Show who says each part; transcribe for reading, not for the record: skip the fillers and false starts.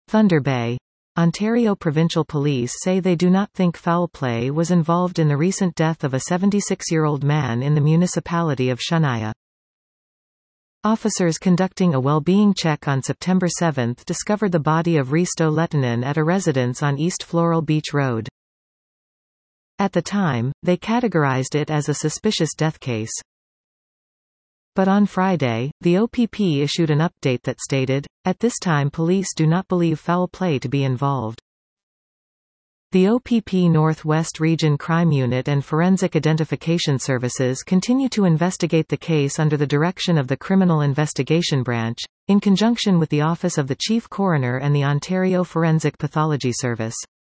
Speaker 1: Thunder Bay. Ontario Provincial Police say they do not think foul play was involved in the recent death of a 76-year-old man in the municipality of Shania. Officers conducting a well-being check on September 7 discovered the body of Risto Lehtinen at a residence on East Floral Beach Road. At the time, they categorized it as a suspicious death case. But on Friday, the OPP issued an update that stated, "At this time police do not believe foul play to be involved." The OPP Northwest Region Crime Unit and Forensic Identification Services continue to investigate the case under the direction of the Criminal Investigation Branch, in conjunction with the Office of the Chief Coroner and the Ontario Forensic Pathology Service.